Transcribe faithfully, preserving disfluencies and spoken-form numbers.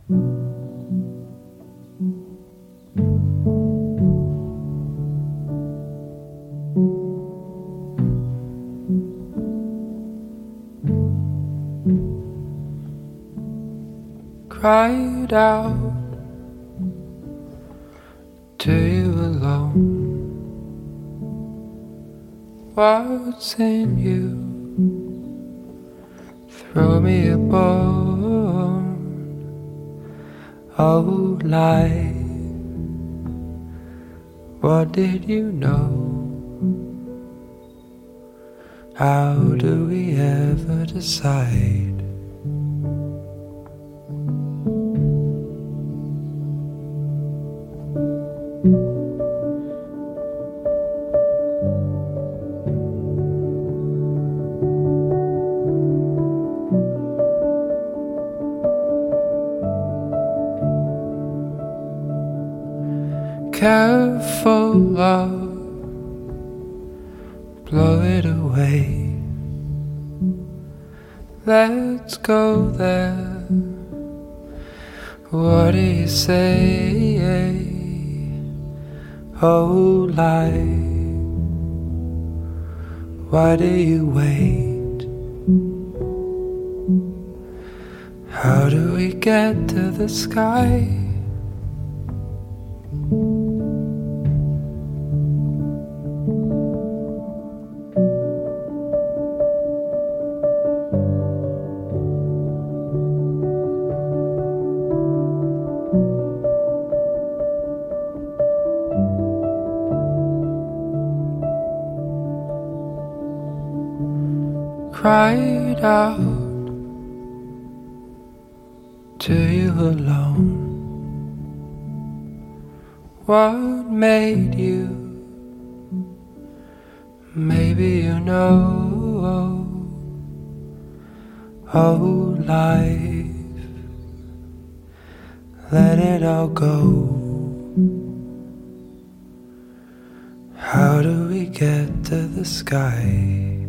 Cried out to you alone. What's in you? Throw me a bone. Oh, life, what did you know? How do we ever decide? Careful, love, blow it away. Let's go there. What do you say? Oh, life, why do you wait? How do we get to the sky? Cried out to you alone. What made you? Maybe you know. Oh, life, let it all go. How do we get to the sky?